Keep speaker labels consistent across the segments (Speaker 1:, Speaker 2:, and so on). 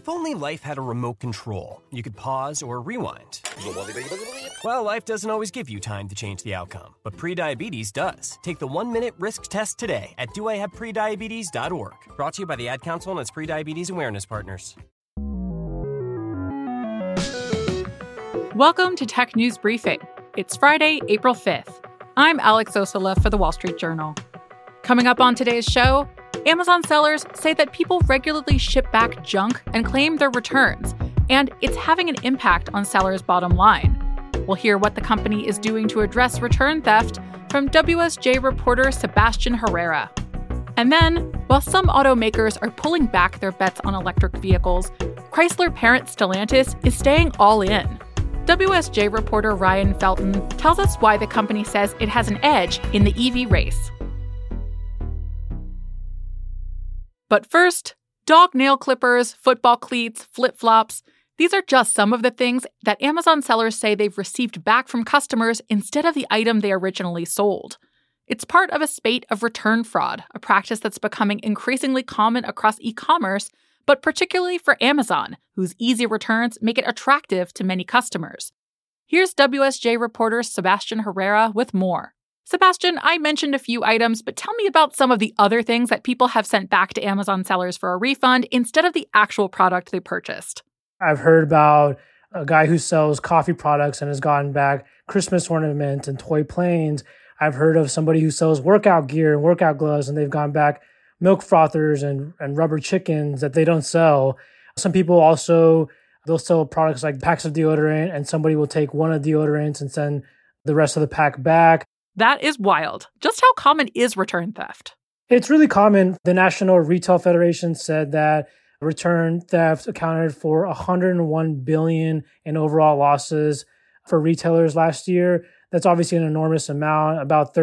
Speaker 1: If only life had a remote control, you could pause or rewind. Well, life doesn't always give you time to change the outcome, but prediabetes does. Take the 1-minute risk test today at doihaveprediabetes.org. Brought to you by the Ad Council and its prediabetes awareness partners.
Speaker 2: Welcome to Tech News Briefing. It's Friday, April 5th. I'm Alex Osola for The Wall Street Journal. Coming up on today's show, Amazon sellers say that people regularly ship back junk and claim their returns, and it's having an impact on sellers' bottom line. We'll hear what the company is doing to address return theft from WSJ reporter Sebastian Herrera. And then, while some automakers are pulling back their bets on electric vehicles, Chrysler parent Stellantis is staying all in. WSJ reporter Ryan Felton tells us why the company says it has an edge in the EV race. But first, dog nail clippers, football cleats, flip-flops. These are just some of the things that Amazon sellers say they've received back from customers instead of the item they originally sold. It's part of a spate of return fraud, a practice that's becoming increasingly common across e-commerce, but particularly for Amazon, whose easy returns make it attractive to many customers. Here's WSJ reporter Sebastian Herrera with more. Sebastian, I mentioned a few items, but tell me about some of the other things that people have sent back to Amazon sellers for a refund instead of the actual product they purchased.
Speaker 3: I've heard about a guy who sells coffee products and has gotten back Christmas ornaments and toy planes. I've heard of somebody who sells workout gear and workout gloves, and they've gone back milk frothers and rubber chickens that they don't sell. Some people also, they'll sell products like packs of deodorant, and somebody will take one of the deodorants and send the rest of the pack back.
Speaker 2: That is wild. Just how common is return theft?
Speaker 3: It's really common. The National Retail Federation said that return theft accounted for $101 billion in overall losses for retailers last year. That's obviously an enormous amount. About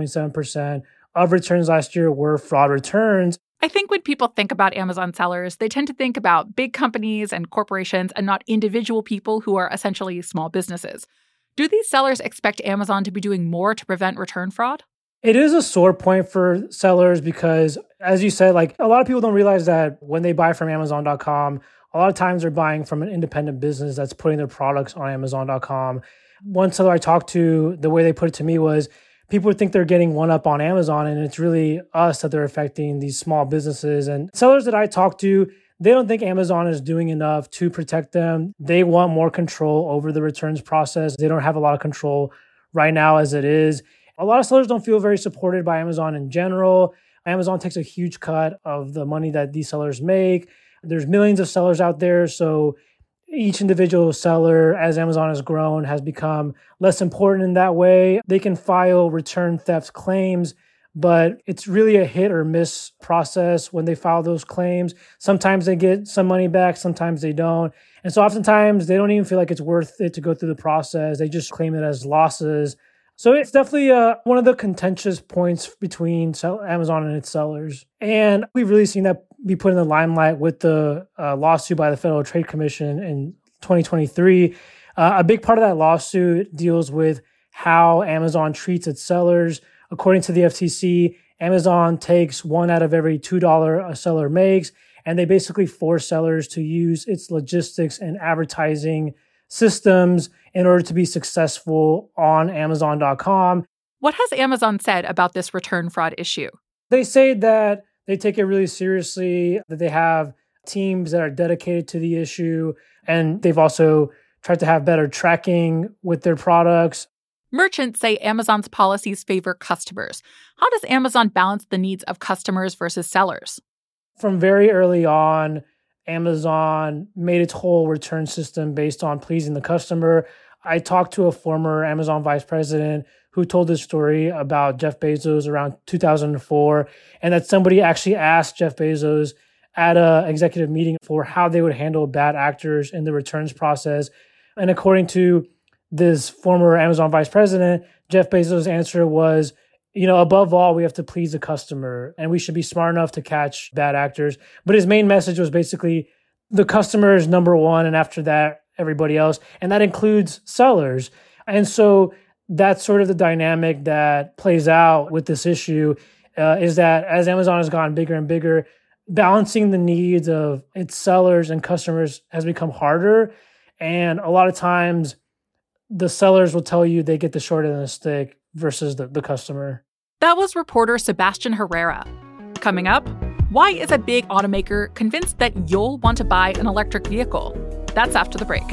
Speaker 3: 13.7% of returns last year were fraud returns.
Speaker 2: I think when people think about Amazon sellers, they tend to think about big companies and corporations and not individual people who are essentially small businesses. Do these sellers expect Amazon to be doing more to prevent return fraud?
Speaker 3: It is a sore point for sellers because, as you said, like a lot of people don't realize that when they buy from Amazon.com, a lot of times they're buying from an independent business that's putting their products on Amazon.com. One seller I talked to, the way they put it to me was people would think they're getting one up on Amazon, and it's really us that they're affecting, these small businesses. And sellers that I talk to, they don't think Amazon is doing enough to protect them. They want more control over the returns process. They don't have a lot of control right now as it is. A lot of sellers don't feel very supported by Amazon in general. Amazon takes a huge cut of the money that these sellers make. There's millions of sellers out there, so each individual seller, as Amazon has grown, has become less important in that way. They can file return theft claims, but it's really a hit or miss process when they file those claims. Sometimes they get some money back, sometimes they don't. And so oftentimes they don't even feel like it's worth it to go through the process. They just claim it as losses. So it's definitely one of the contentious points between Amazon and its sellers. And we've really seen that be put in the limelight with the lawsuit by the Federal Trade Commission in 2023. A big part of that lawsuit deals with how Amazon treats its sellers. According to the FTC, Amazon takes $1 out of every $2 a seller makes, and they basically force sellers to use its logistics and advertising systems in order to be successful on Amazon.com.
Speaker 2: What has Amazon said about this return fraud issue?
Speaker 3: They say that they take it really seriously, that they have teams that are dedicated to the issue, and they've also tried to have better tracking with their products.
Speaker 2: Merchants say Amazon's policies favor customers. How does Amazon balance the needs of customers versus sellers?
Speaker 3: From very early on, Amazon made its whole return system based on pleasing the customer. I talked to a former Amazon vice president who told this story about Jeff Bezos around 2004, and that somebody actually asked Jeff Bezos at an executive meeting for how they would handle bad actors in the returns process. And according to this former Amazon vice president, Jeff Bezos' answer was, above all, we have to please the customer and we should be smart enough to catch bad actors. But his main message was basically the customer is number one, and after that, everybody else. And that includes sellers. And so that's sort of the dynamic that plays out with this issue, is that as Amazon has gotten bigger and bigger, balancing the needs of its sellers and customers has become harder. And a lot of times the sellers will tell you they get the short end of the stick versus the customer.
Speaker 2: That was reporter Sebastian Herrera. Coming up, why is a big automaker convinced that you'll want to buy an electric vehicle? That's after the break.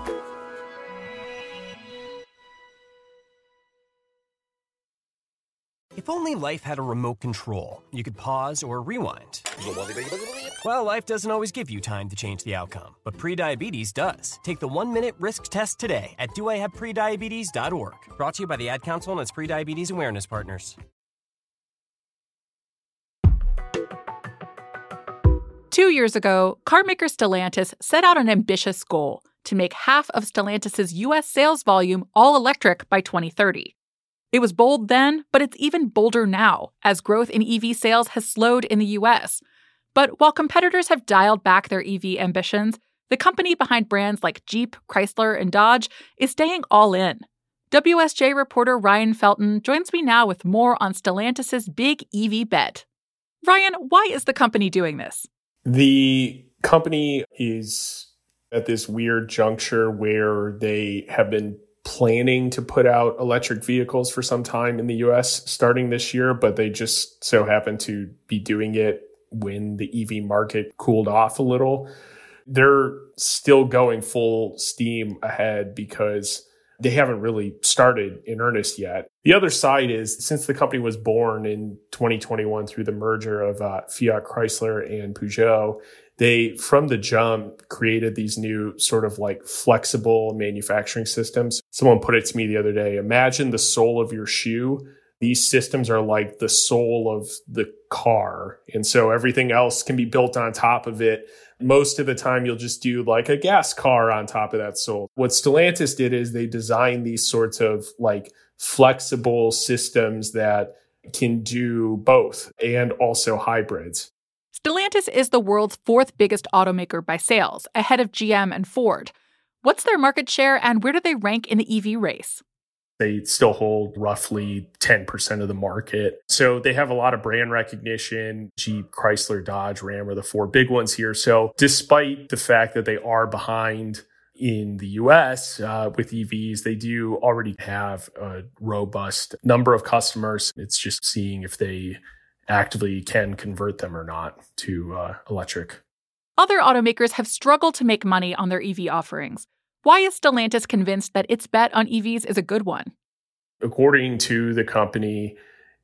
Speaker 1: If only life had a remote control, you could pause or rewind. Well, life doesn't always give you time to change the outcome, but prediabetes does. Take the 1-minute risk test today at doihaveprediabetes.org. Brought to you by the Ad Council and its prediabetes awareness partners.
Speaker 2: 2 years ago, carmaker Stellantis set out an ambitious goal to make half of Stellantis' U.S. sales volume all electric by 2030. It was bold then, but it's even bolder now, as growth in EV sales has slowed in the U.S. But while competitors have dialed back their EV ambitions, the company behind brands like Jeep, Chrysler, and Dodge is staying all in. WSJ reporter Ryan Felton joins me now with more on Stellantis' big EV bet. Ryan, why is the company doing this?
Speaker 4: The company is at this weird juncture where they have been planning to put out electric vehicles for some time in the US starting this year, but they just so happen to be doing it when the EV market cooled off a little. They're still going full steam ahead because they haven't really started in earnest yet. The other side is, since the company was born in 2021 through the merger of Fiat Chrysler and Peugeot, they, from the jump, created these new sort of like flexible manufacturing systems. Someone put it to me the other day, imagine the sole of your shoe. These systems are like the soul of the car. And so everything else can be built on top of it. Most of the time, you'll just do like a gas car on top of that sole. What Stellantis did is they designed these sorts of like flexible systems that can do both and also hybrids.
Speaker 2: Stellantis is the world's fourth biggest automaker by sales, ahead of GM and Ford. What's their market share and where do they rank in the EV race?
Speaker 4: They still hold roughly 10% of the market. So they have a lot of brand recognition. Jeep, Chrysler, Dodge, Ram are the four big ones here. So despite the fact that they are behind in the US with EVs, they do already have a robust number of customers. It's just seeing if they actively can convert them or not to electric.
Speaker 2: Other automakers have struggled to make money on their EV offerings. Why is Stellantis convinced that its bet on EVs is a good one?
Speaker 4: According to the company,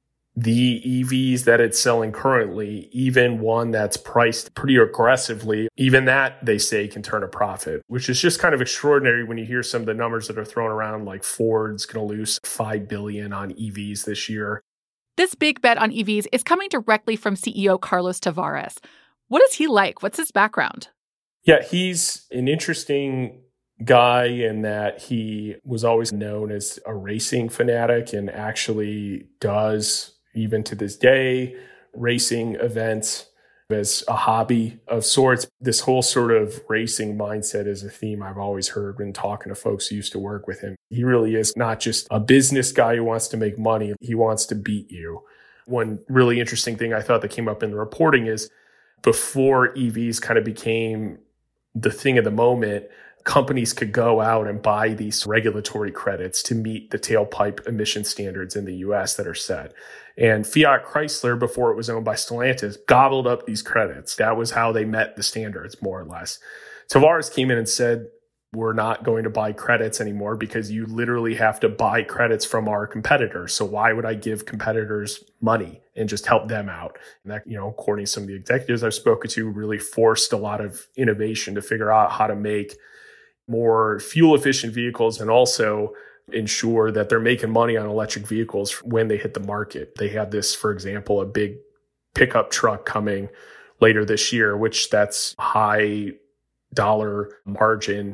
Speaker 4: the EVs that it's selling currently, even one that's priced pretty aggressively, even that, they say, can turn a profit, which is just kind of extraordinary when you hear some of the numbers that are thrown around, like Ford's going to lose $5 billion on EVs this year.
Speaker 2: This big bet on EVs is coming directly from CEO Carlos Tavares. What is he like? What's his background?
Speaker 4: Yeah, he's an interesting guy in that he was always known as a racing fanatic and actually does, even to this day, racing events as a hobby of sorts. This whole sort of racing mindset is a theme I've always heard when talking to folks who used to work with him. He really is not just a business guy who wants to make money. He wants to beat you. One really interesting thing I thought that came up in the reporting is before EVs kind of became the thing of the moment, companies could go out and buy these regulatory credits to meet the tailpipe emission standards in the US that are set. And Fiat Chrysler, before it was owned by Stellantis, gobbled up these credits. That was how they met the standards, more or less. Tavares came in and said, we're not going to buy credits anymore because you literally have to buy credits from our competitors. So why would I give competitors money and just help them out? And that, according to some of the executives I've spoken to, really forced a lot of innovation to figure out how to make more fuel efficient vehicles and also ensure that they're making money on electric vehicles when they hit the market. They have this, for example, a big pickup truck coming later this year, which that's high dollar margin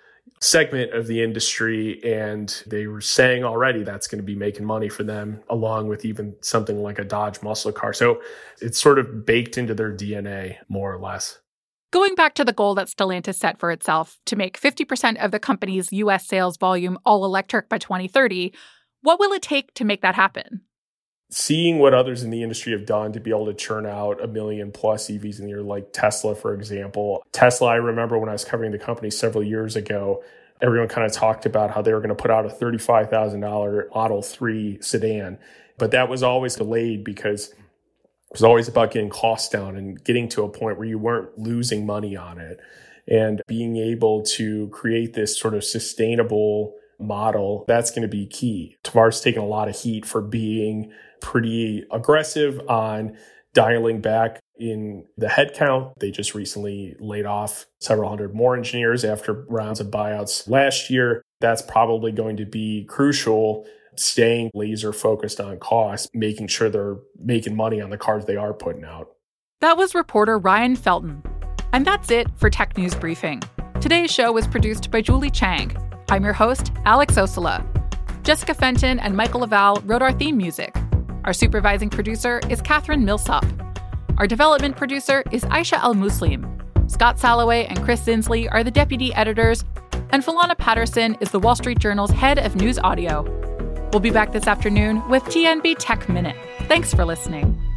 Speaker 4: segment of the industry. And they were saying already that's going to be making money for them, along with even something like a Dodge muscle car. So it's sort of baked into their DNA, more or less.
Speaker 2: Going back to the goal that Stellantis set for itself to make 50% of the company's U.S. sales volume all electric by 2030, what will it take to make that happen?
Speaker 4: seeing what others in the industry have done to be able to churn out 1 million plus EVs in the year, like Tesla, for example. Tesla, I remember when I was covering the company several years ago, everyone kind of talked about how they were going to put out a $35,000 Model 3 sedan. But that was always delayed because it was always about getting costs down and getting to a point where you weren't losing money on it. And being able to create this sort of sustainable model, that's going to be key. Tavares taken a lot of heat for being pretty aggressive on dialing back in the headcount. They just recently laid off several hundred more engineers after rounds of buyouts last year. That's probably going to be crucial, staying laser focused on cost, making sure they're making money on the cars they are putting out.
Speaker 2: That was reporter Ryan Felton. And that's it for Tech News Briefing. Today's show was produced by Julie Chang. I'm your host, Alex Ostola. Jessica Fenton and Michael Laval wrote our theme music. Our supervising producer is Catherine Millsop. Our development producer is Aisha Al-Muslim. Scott Salloway and Chris Zinsley are the deputy editors, and Philana Patterson is the Wall Street Journal's head of news audio. We'll be back this afternoon with TNB Tech Minute. Thanks for listening.